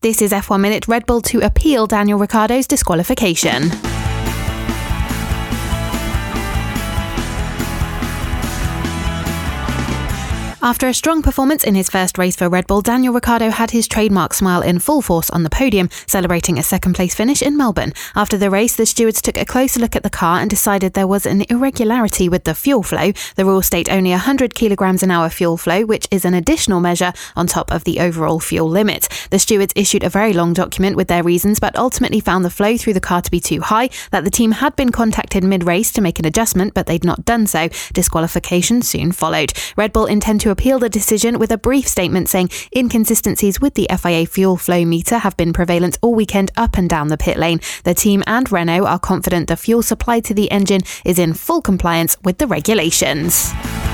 This is F1 Minute. Red Bull to appeal Daniel Ricciardo's disqualification. After a strong performance in his first race for Red Bull, Daniel Ricciardo had his trademark smile in full force on the podium, celebrating a second-place finish in Melbourne. After the race, the stewards took a closer look at the car and decided there was an irregularity with the fuel flow. The rules state only 100 kilograms an hour fuel flow, which is an additional measure on top of the overall fuel limit. The stewards issued a very long document with their reasons, but ultimately found the flow through the car to be too high, that the team had been contacted mid-race to make an adjustment, but they'd not done so. Disqualification soon followed. Red Bull intend to appeal the decision with a brief statement saying inconsistencies with the FIA fuel flow meter have been prevalent all weekend up and down the pit lane. The team and Renault are confident the fuel supply to the engine is in full compliance with the regulations.